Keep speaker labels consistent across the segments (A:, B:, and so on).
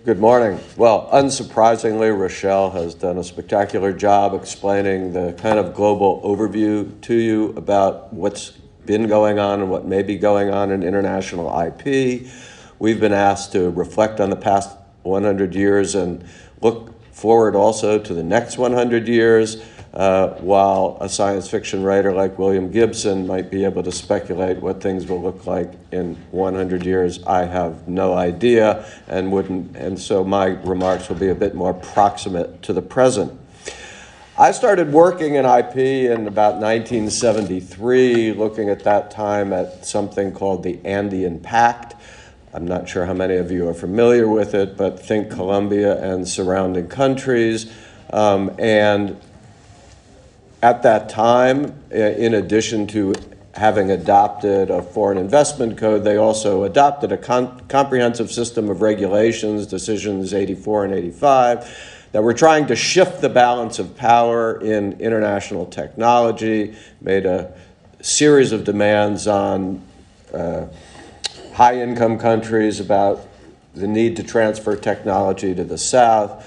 A: Good morning. Well, unsurprisingly, Rochelle has done a spectacular job explaining the kind of global overview to you about what's been going on and what may be going on in international IP. We've been asked to reflect on the past 100 years and look forward also to the next 100 years, while a science fiction writer like William Gibson might be able to speculate what things will look like in 100 years. I have no idea and so my remarks will be a bit more proximate to the present. I started working in IP in about 1973, looking at that time at something called the Andean Pact. I'm not sure how many of you are familiar with it, but think Colombia and surrounding countries. And at that time, in addition to having adopted a foreign investment code, they also adopted a comprehensive system of regulations, decisions 84 and 85, that were trying to shift the balance of power in international technology, made a series of demands on high-income countries about the need to transfer technology to the South.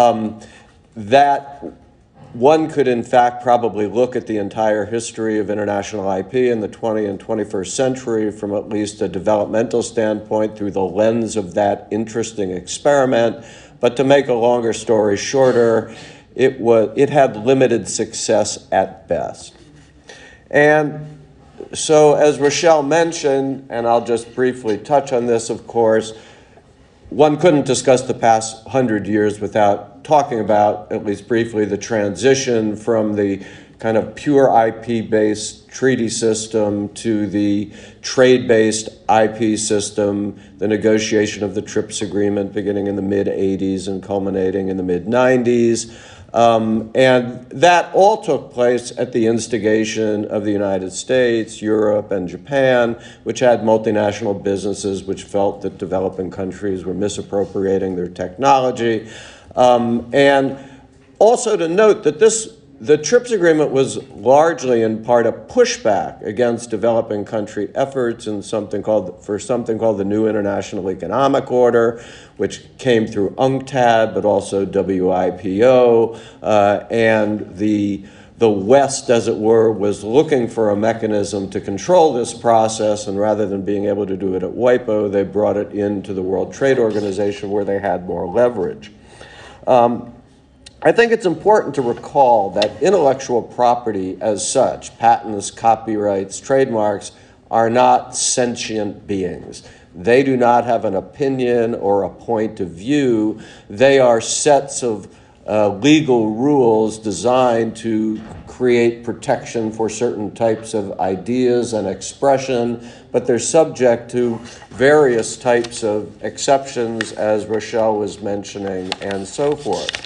A: That one could, in fact, probably look at the entire history of international IP in the 20th and 21st century from at least a developmental standpoint through the lens of that interesting experiment. But to make a longer story shorter, it had limited success at best. And so, as Rochelle mentioned, and I'll just briefly touch on this, of course, one couldn't discuss the past 100 years without talking about, at least briefly, the transition from the kind of pure IP-based treaty system to the trade-based IP system, the negotiation of the TRIPS agreement beginning in the mid-'80s and culminating in the mid-'90s. And that all took place at the instigation of the United States, Europe, and Japan, which had multinational businesses which felt that developing countries were misappropriating their technology. And also to note that the TRIPS agreement was largely in part a pushback against developing country efforts in something called the New International Economic Order, which came through UNCTAD, but also WIPO, and the West, as it were, was looking for a mechanism to control this process, and rather than being able to do it at WIPO, they brought it into the World Trade Organization where they had more leverage. I think it's important to recall that intellectual property as such, patents, copyrights, trademarks, are not sentient beings. They do not have an opinion or a point of view. They are sets of legal rules designed to create protection for certain types of ideas and expression, but they're subject to various types of exceptions, as Rochelle was mentioning, and so forth.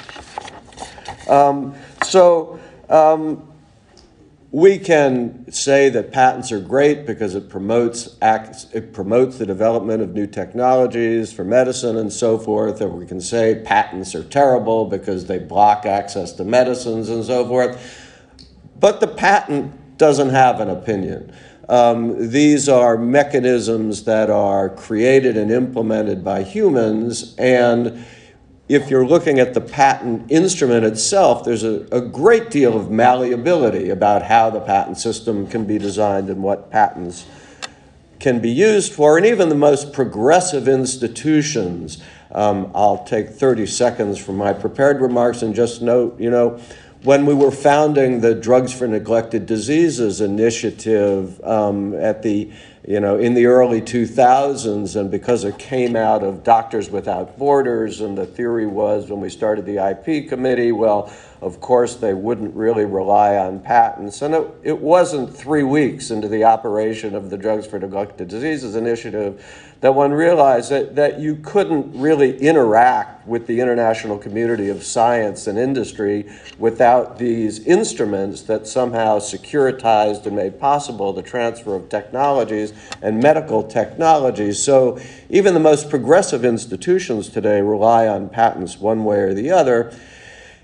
A: We can say that patents are great because it promotes the development of new technologies for medicine and so forth, or we can say patents are terrible because they block access to medicines and so forth. But the patent doesn't have an opinion. These are mechanisms that are created and implemented by humans, and if you're looking at the patent instrument itself, there's a great deal of malleability about how the patent system can be designed and what patents can be used for. And even the most progressive institutions, I'll take 30 seconds from my prepared remarks and just note, when we were founding the Drugs for Neglected Diseases initiative in the early 2000s, and because it came out of Doctors Without Borders, and the theory was when we started the IP committee, well, of course, they wouldn't really rely on patents. And it wasn't 3 weeks into the operation of the Drugs for Neglected Diseases initiative that one realized that you couldn't really interact with the international community of science and industry without these instruments that somehow securitized and made possible the transfer of technologies and medical technologies. So even the most progressive institutions today rely on patents one way or the other.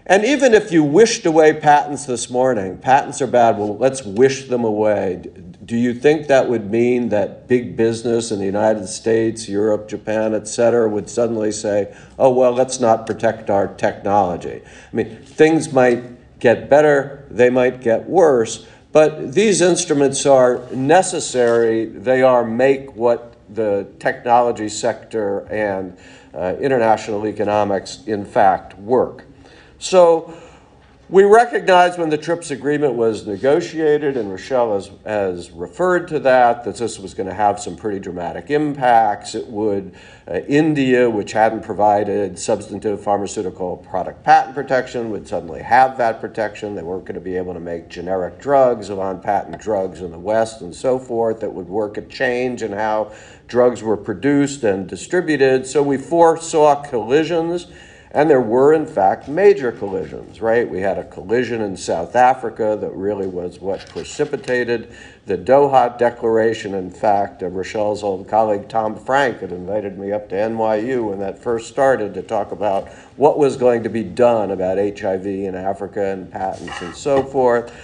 A: And even if you wished away patents this morning, patents are bad, well, let's wish them away. Do you think that would mean that big business in the United States, Europe, Japan, et cetera, would suddenly say, oh, well, let's not protect our technology? I mean, things might get better, they might get worse, but these instruments are necessary. They are make what the technology sector and international economics, in fact, work. So we recognize when the TRIPS agreement was negotiated, and Rochelle has referred to that this was going to have some pretty dramatic impacts. It would, India, which hadn't provided substantive pharmaceutical product patent protection, would suddenly have that protection. They weren't going to be able to make generic drugs of on-patent drugs in the West and so forth. That would work a change in how drugs were produced and distributed. So we foresaw collisions. And there were, in fact, major collisions, right? We had a collision in South Africa that really was what precipitated the Doha Declaration. In fact, Rochelle's old colleague Tom Frank had invited me up to NYU when that first started to talk about what was going to be done about HIV in Africa and patents and so forth.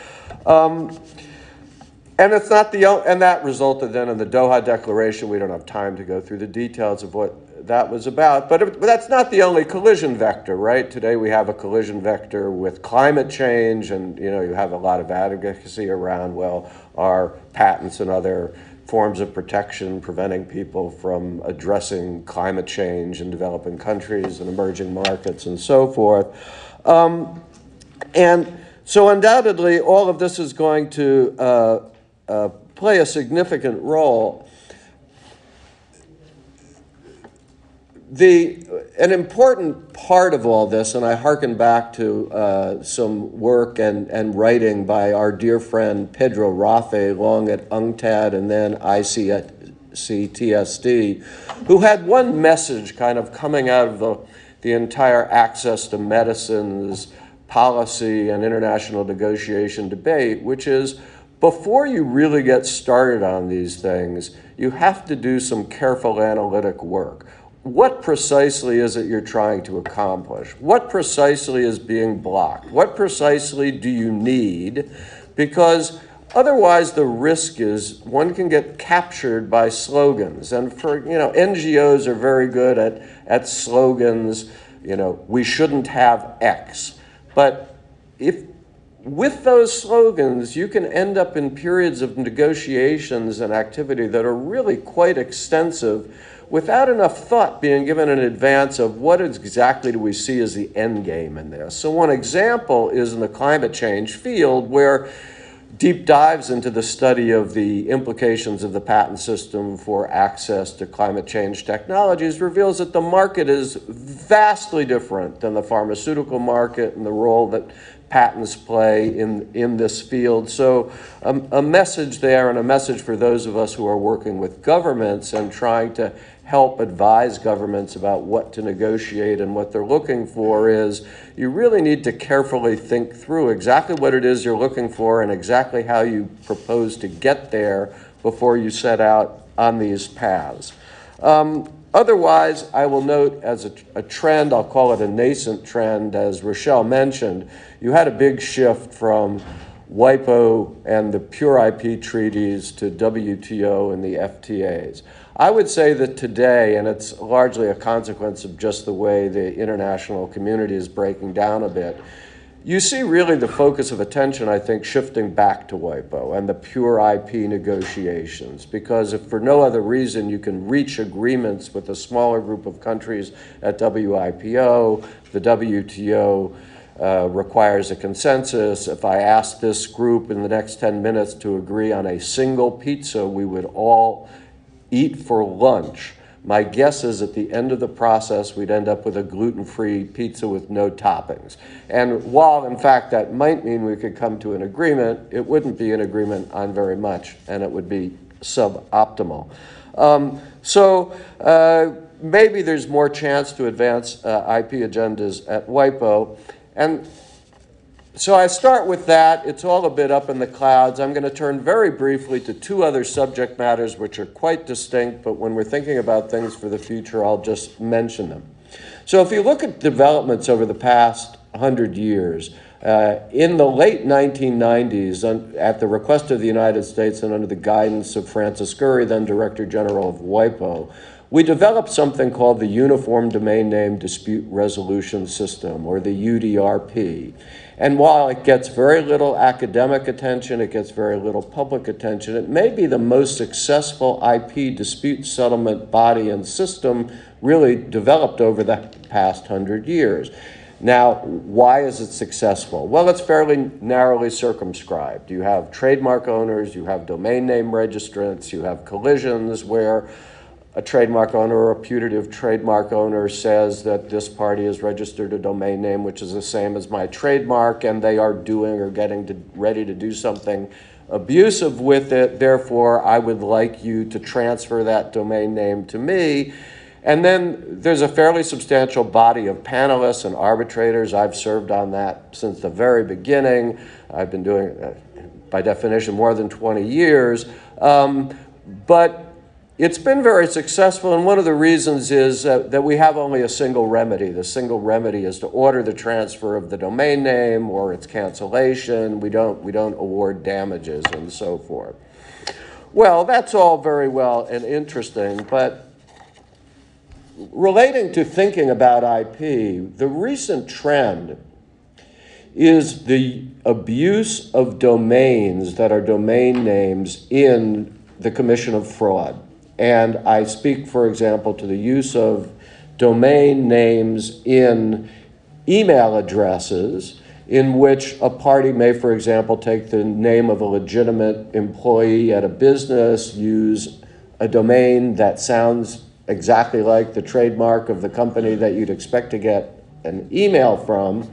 A: And it's not and that resulted then in the Doha Declaration. We don't have time to go through the details of what that was about, but that's not the only collision vector, right? Today we have a collision vector with climate change, and you have a lot of advocacy around, well, are patents and other forms of protection preventing people from addressing climate change in developing countries and emerging markets and so forth. And so undoubtedly all of this is going to play a significant role. An important part of all this, and I hearken back to some work and writing by our dear friend Pedro Rafe, long at UNCTAD and then ICTSD, who had one message kind of coming out of the entire access to medicines policy and international negotiation debate, which is, before you really get started on these things, you have to do some careful analytic work. What precisely is it you're trying to accomplish? What precisely is being blocked? What precisely do you need? Because otherwise the risk is one can get captured by slogans. And for, NGOs are very good at slogans, we shouldn't have X. But with those slogans, you can end up in periods of negotiations and activity that are really quite extensive without enough thought being given in advance of what exactly do we see as the end game in this. So one example is in the climate change field, where deep dives into the study of the implications of the patent system for access to climate change technologies reveals that the market is vastly different than the pharmaceutical market and the role that patents play in this field. So a message there, and a message for those of us who are working with governments and trying to help advise governments about what to negotiate and what they're looking for, is you really need to carefully think through exactly what it is you're looking for and exactly how you propose to get there before you set out on these paths. Otherwise, I will note as a trend, I'll call it a nascent trend, as Rochelle mentioned, you had a big shift from WIPO and the pure IP treaties to WTO and the FTAs. I would say that today, and it's largely a consequence of just the way the international community is breaking down a bit, you see really the focus of attention, I think, shifting back to WIPO and the pure IP negotiations, because if for no other reason you can reach agreements with a smaller group of countries at WIPO, the WTO requires a consensus. If I asked this group in the next 10 minutes to agree on a single pizza we would all eat for lunch, my guess is at the end of the process, we'd end up with a gluten-free pizza with no toppings. And while, in fact, that might mean we could come to an agreement, it wouldn't be an agreement on very much, and it would be suboptimal. Maybe there's more chance to advance IP agendas at WIPO. And so I start with that. It's all a bit up in the clouds. I'm going to turn very briefly to two other subject matters which are quite distinct, but when we're thinking about things for the future, I'll just mention them. So if you look at developments over the past 100 years. In the late 1990s, at the request of the United States and under the guidance of Francis Gurry, then Director General of WIPO, we developed something called the Uniform Domain Name Dispute Resolution System, or the UDRP. And while it gets very little academic attention, it gets very little public attention, it may be the most successful IP dispute settlement body and system really developed over the past 100 years. Now, why is it successful? Well, it's fairly narrowly circumscribed. You have trademark owners, you have domain name registrants, you have collisions where a trademark owner or a putative trademark owner says that this party has registered a domain name which is the same as my trademark, and they are doing or getting ready to do something abusive with it. Therefore, I would like you to transfer that domain name to me. And then there's a fairly substantial body of panelists and arbitrators. I've served on that since the very beginning. I've been doing it, by definition, more than 20 years. But it's been very successful, and one of the reasons is that we have only a single remedy. The single remedy is to order the transfer of the domain name or its cancellation. We don't award damages and so forth. Well, that's all very well and interesting, but relating to thinking about IP, the recent trend is the abuse of domains that are domain names in the commission of fraud. And I speak, for example, to the use of domain names in email addresses in which a party may, for example, take the name of a legitimate employee at a business, use a domain that sounds exactly like the trademark of the company that you'd expect to get an email from.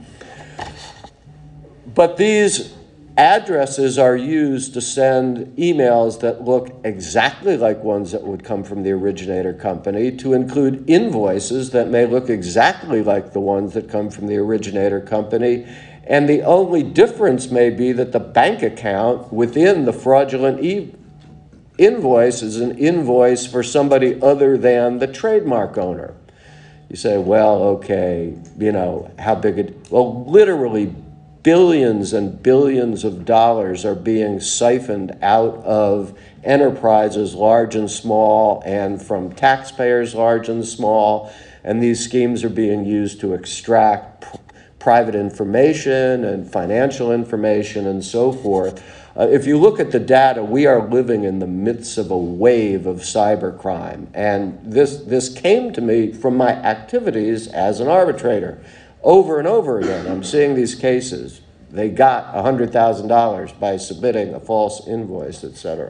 A: But these addresses are used to send emails that look exactly like ones that would come from the originator company, to include invoices that may look exactly like the ones that come from the originator company. And the only difference may be that the bank account within the fraudulent invoice is an invoice for somebody other than the trademark owner. You say, well, okay, how big it, well, literally billions and billions of dollars are being siphoned out of enterprises large and small, and from taxpayers large and small, and these schemes are being used to extract private information and financial information and so forth. If you look at the data, we are living in the midst of a wave of cybercrime, and this came to me from my activities as an arbitrator. Over and over again, I'm seeing these cases. They got $100,000 by submitting a false invoice, etc.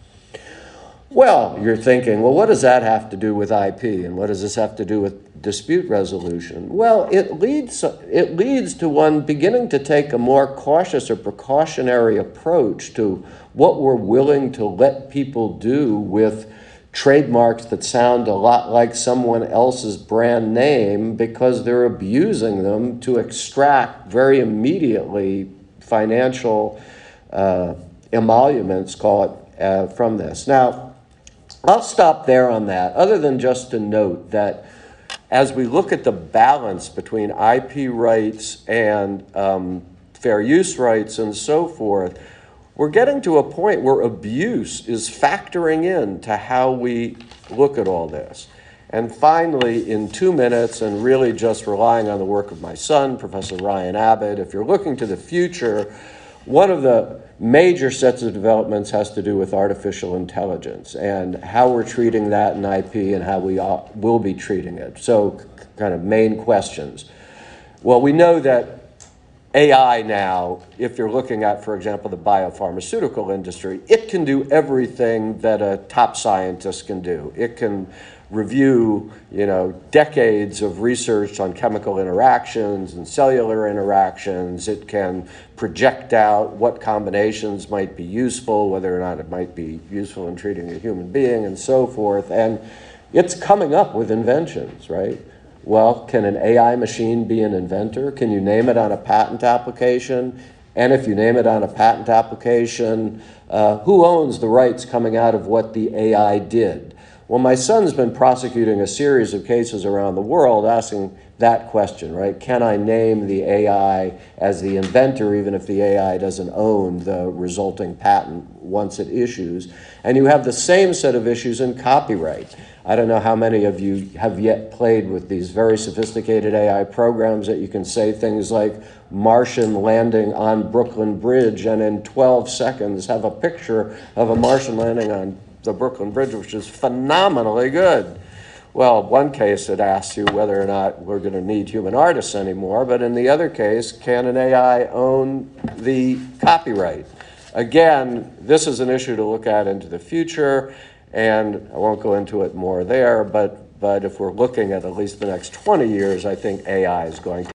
A: Well, you're thinking, well, what does that have to do with IP, and what does this have to do with dispute resolution? Well, it leads to one beginning to take a more cautious or precautionary approach to what we're willing to let people do with trademarks that sound a lot like someone else's brand name, because they're abusing them to extract very immediately financial emoluments, call it, from this. Now, I'll stop there on that, other than just to note that as we look at the balance between IP rights and fair use rights and so forth, we're getting to a point where abuse is factoring in to how we look at all this. And finally, in 2 minutes, and really just relying on the work of my son, Professor Ryan Abbott, if you're looking to the future, one of the major sets of developments has to do with artificial intelligence and how we're treating that in IP and how we will be treating it. So, kind of main questions. Well, we know that AI now, if you're looking at, for example, the biopharmaceutical industry, it can do everything that a top scientist can do. It can review, decades of research on chemical interactions and cellular interactions. It can project out what combinations might be useful, whether or not it might be useful in treating a human being and so forth. And it's coming up with inventions, right? Well, can an AI machine be an inventor? Can you name it on a patent application? And if you name it on a patent application, who owns the rights coming out of what the AI did? Well, my son's been prosecuting a series of cases around the world asking that question, right? Can I name the AI as the inventor even if the AI doesn't own the resulting patent once it issues? And you have the same set of issues in copyright. I don't know how many of you have yet played with these very sophisticated AI programs that you can say things like Martian landing on Brooklyn Bridge and in 12 seconds have a picture of a Martian landing on the Brooklyn Bridge, which is phenomenally good. Well, one case it asks you whether or not we're going to need human artists anymore, but in the other case, can an AI own the copyright? Again, this is an issue to look at into the future, and I won't go into it more there, but if we're looking at least the next 20 years, I think AI is going to